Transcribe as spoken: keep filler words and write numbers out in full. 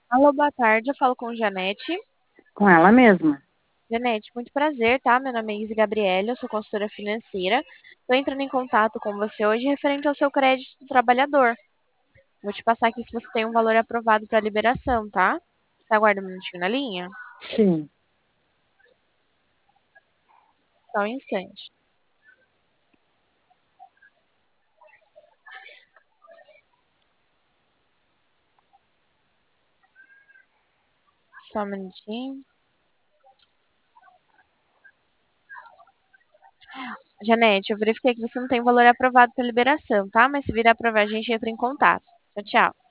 Alô, boa tarde. Eu falo com Janete. Com ela mesma. Janete, muito prazer, tá? Meu nome é Izzy Gabriela, eu sou consultora financeira. Estou entrando em contato com você hoje referente ao seu crédito do trabalhador. Vou te passar aqui se você tem um valor aprovado para liberação, tá? Você aguarda um minutinho na linha? Sim. Só um instante. Só um minutinho. Janete, eu verifiquei que você não tem valor aprovado para liberação, tá? Mas se virar aprovar, a gente entra em contato. Tchau, tchau.